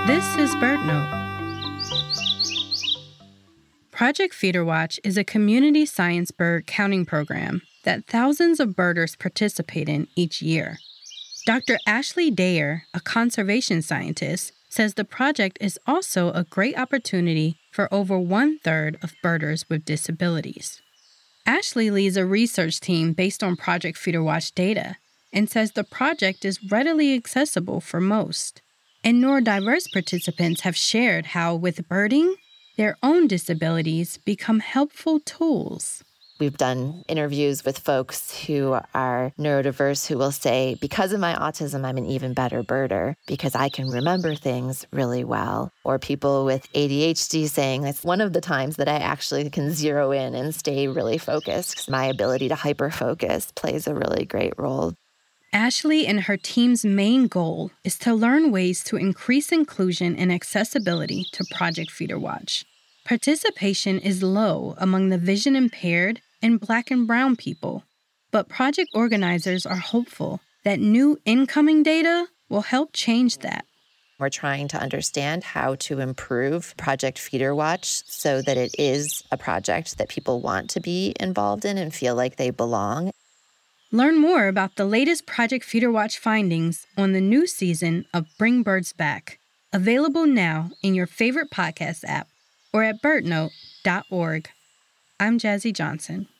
This is BirdNote. Project FeederWatch is a community science bird counting program that thousands of birders participate in each year. Dr. Ashley Dayer, a conservation scientist, says the project is also a great opportunity for over 1/3 of birders with disabilities. Ashley leads a research team based on Project FeederWatch data and says the project is readily accessible for most. And neurodiverse participants have shared how, with birding, their own disabilities become helpful tools. We've done interviews with folks who are neurodiverse who will say, because of my autism, I'm an even better birder because I can remember things really well. Or people with ADHD saying, that's one of the times that I actually can zero in and stay really focused because my ability to hyper-focus plays a really great role. Ashley and her team's main goal is to learn ways to increase inclusion and accessibility to Project FeederWatch. Participation is low among the vision impaired and Black and brown people, but project organizers are hopeful that new incoming data will help change that. We're trying to understand how to improve Project FeederWatch so that it is a project that people want to be involved in and feel like they belong. Learn more about the latest Project FeederWatch findings on the new season of Bring Birds Back, available now in your favorite podcast app or at birdnote.org. I'm Jazzy Johnson.